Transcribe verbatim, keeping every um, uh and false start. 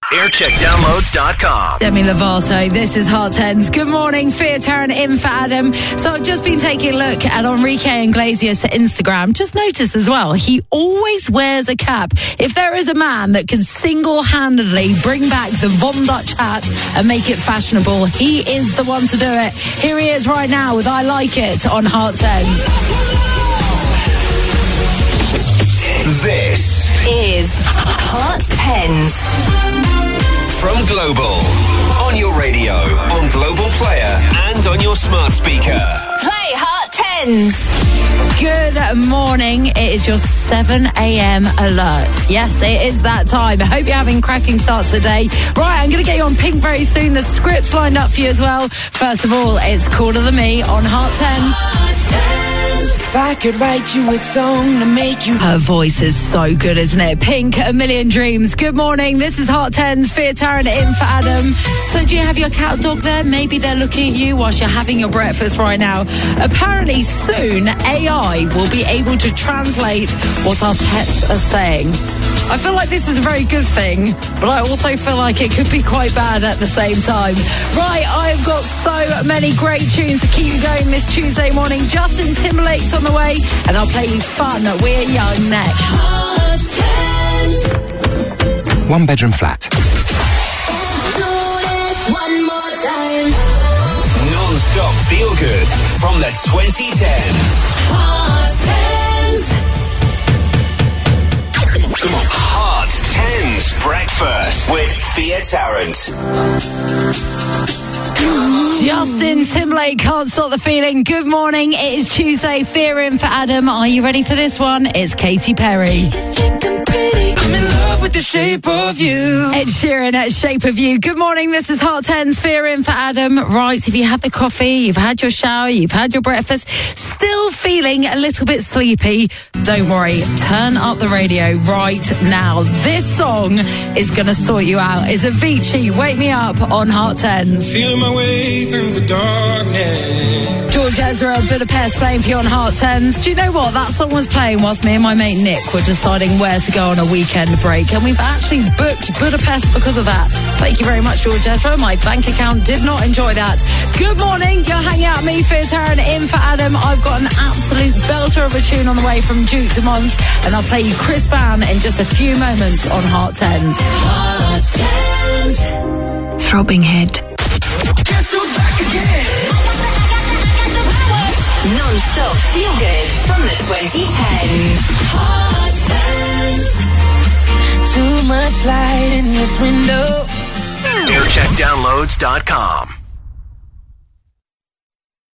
aircheck downloads dot com. Demi Lovato, this is Hot Tens. Good morning, Fia Tarrant in for Adam. So I've just been taking a look at Enrique Iglesias' Instagram. Just noticed as well, he always wears a cap. If there is a man that can single-handedly bring back the Von Dutch hat and make it fashionable, he is the one to do it. Here he is right now with I Like It on Hot Tens. This is Hot Tens. From Global. On your radio, on Global Player, and on your smart speaker. Play Hot Tens. Good morning. It is your seven a.m. alert. Yes, it is that time. I hope you're having a cracking start today. Right, I'm going to get you on Pink very soon. The script's lined up for you as well. First of all, it's Cooler Than Me on Hot Tens. Hot Tens. If I could write you a song to make you... Her voice is so good, isn't it? Pink, A Million Dreams. Good morning. This is Hot Tens. Fia Tarrant in for Adam. So do you have your cat dog there? Maybe they're looking at you whilst you're having your breakfast right now. Apparently soon, A I will be able to translate what our pets are saying. I feel like this is a very good thing, but I also feel like it could be quite bad at the same time. Right, I've got so many great tunes to keep you going this Tuesday morning. Justin Timberlake's on the way, and I'll play you Fun, We're Young next. Hot Tens. One bedroom flat. One more time. Non-stop feel good from the twenty tens. Hot Tens. Come on. Hot Tens Breakfast with Fia Tarrant. Justin Timberlake, Can't Stop the Feeling. Good morning. It is Tuesday. Fear in for Adam. Are you ready for this one? It's Katy Perry. I'm in love with the shape of you. Ed Sheeran at Shape of You. Good morning. This is Hot Tens. Fear in for Adam. Right, if you had the coffee, you've had your shower, you've had your breakfast, still feeling a little bit sleepy, don't worry. Turn up the radio right now. This song is going to sort you out. It's Avicii, Wake Me Up on Hot Tens. Feeling my way through the darkness. George Ezra, Budapest playing for you on Hot Tens. Do you know what? That song was playing whilst me and my mate Nick were deciding where to go on a weekend break, and we've actually booked Budapest because of that. Thank you very much, George Ezra. My bank account did not enjoy that. Good morning. You're hanging out with me, Fia Tarrant, in for Adam. I've got an absolute belter of a tune on the way from Duke Dumont, and I'll play you Chris Brown in just a few moments on Hot Tens. Hot Tens. Throbbing Head. Guess who's back again? Non-stop feel good from the twenty tens. Hot Tens. Too much light in this window. aircheck downloads dot com.